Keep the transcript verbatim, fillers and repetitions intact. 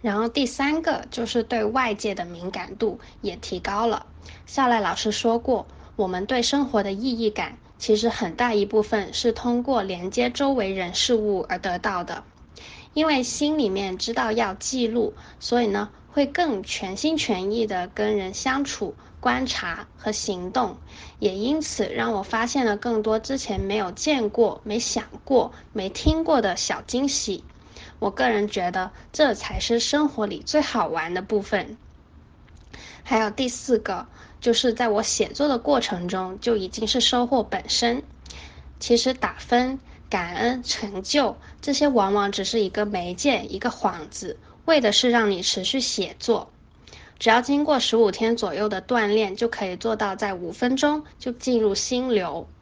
然后第三个就是对外界的敏感度也提高了。夏赖老师说过，我们对生活的意义感其实很大一部分是通过连接周围人事物而得到的。因为心里面知道要记录，所以呢会更全心全意的跟人相处、观察和行动，也因此让我发现了更多之前没有见过、没想过、没听过的小惊喜。我个人觉得这才是生活里最好玩的部分。还有第四个，就是在我写作的过程中就已经是收获本身。其实打分、感恩、成就，这些往往只是一个媒介，一个幌子，为的是让你持续写作。只要经过十五天左右的锻炼，就可以做到在五分钟就进入心流。